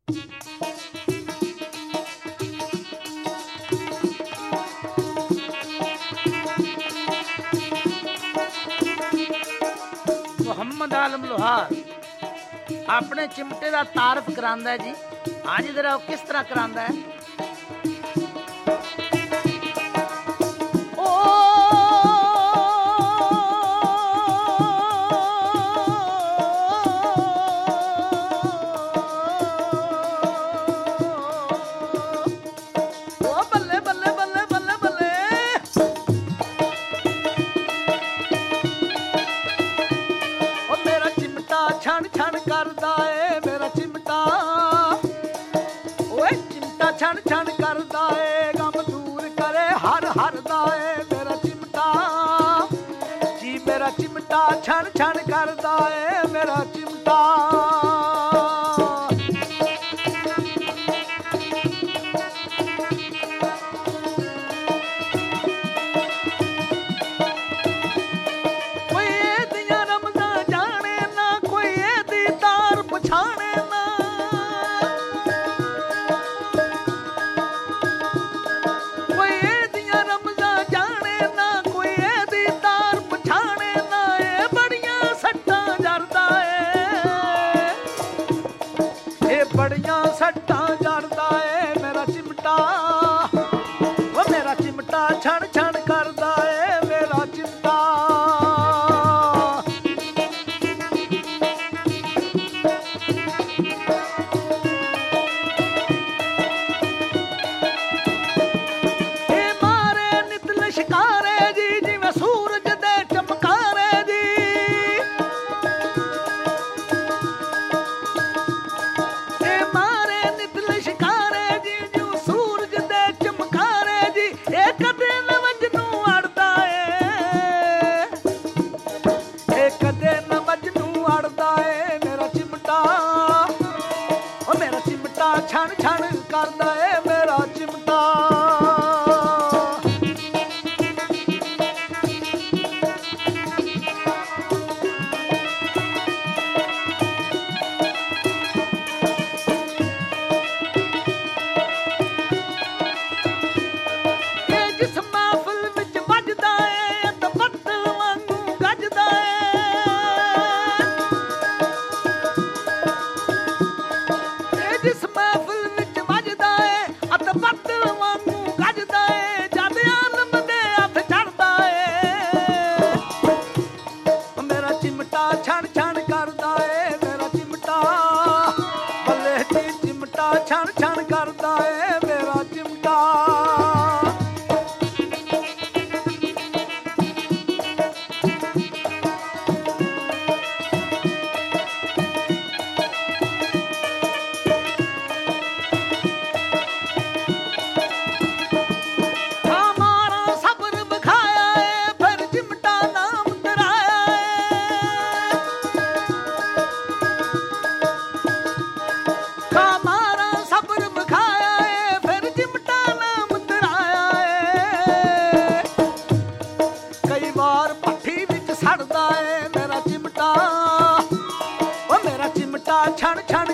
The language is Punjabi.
ਮੁਹੰਮਦ ਆਲਮ ਲੋਹਾਰ ਆਪਣੇ ਚਿਮਟੇ ਦਾ ਤਾਰਫ ਕਰਾਂਦਾ ਜੀ। ਅੱਜ ਜਰਾ ਕਿਸ ਤਰ੍ਹਾਂ ਕਰਾਂਦਾ ਹੈ। ਛਣ ਛਣ ਕਰਦਾ ਏ ਮੇਰਾ ਚਿਮਟਾ, ਓਏ ਚਿਮਟਾ ਛਣ ਛਣ ਕਰਦਾ ਏ, ਗਮ ਦੂਰ ਕਰੇ ਹਰ ਹਰ ਦਾ ਏ ਮੇਰਾ ਚਿਮਟਾ ਜੀ। ਮੇਰਾ ਚਿਮਟਾ ਛਣ ਛਣ ਕਰਦਾ ਏ ਮੇਰਾ ਚਿਮਟਾ। ਬੜੀਆਂ ਸੱਟਾਂ ਜੜਦਾ ਏ ਮੇਰਾ ਚਿਮਟਾ, ਓ ਮੇਰਾ ਚਿਮਟਾ ਛਣ ਛਣ ਕਰਦਾ ਏ ਮੇਰਾ ਚਿਮਟਾ। ਇਹ ਮਾਰੇ ਨਿਤ ਲਿਸ਼ਕਾਰੇ ਜੀ, ਜਿਵੇਂ ਸੂਰਜ ਦੇ ਚਮਕਾਰੇ ਜੀ। ਛਣ ਛਣ ਕਰਦਾ ਏ ਮੇਰਾ ਚਿਮਟਾ। ਇਹ ਜਿਸ ਮਹਿਫਿਲ ਵਿੱਚ ਵੱਜਦਾ ਏ ਤਾਂ ਬੱਦਲ ਵਾਂਗੂ ਗੱਜਦਾ ਏ। ਇਹ ਜਿਸ ਮਹਿਫਿਲ ਵਿੱਚ ਵੱਜਦਾ ਏ ਅਤੇ ਬੱਦਲ ਵਾਂਗੂ ਗੱਜਦਾ ਏ, ਜਦ ਆਲਮ ਦੇ ਹੱਥ ਚੜਦਾ ਏ। ਮੇਰਾ ਚਿਮਟਾ ਛਣ ਛਣ ਕਰਦਾ ਏ ਮੇਰਾ ਚਿਮਟਾ, ਬੱਲੇ ਜੀ ਚਿਮਟਾ ਛਣ ਛਣ ਕਰਦਾ ਏ ਮੇਰਾ ਚਿਮਟਾ। ਭੱਠੀ ਵਿੱਚ ਸੜਦਾ ਏ ਮੇਰਾ ਚਿਮਟਾ, ਓ ਮੇਰਾ ਚਿਮਟਾ ਛਣ ਛਣ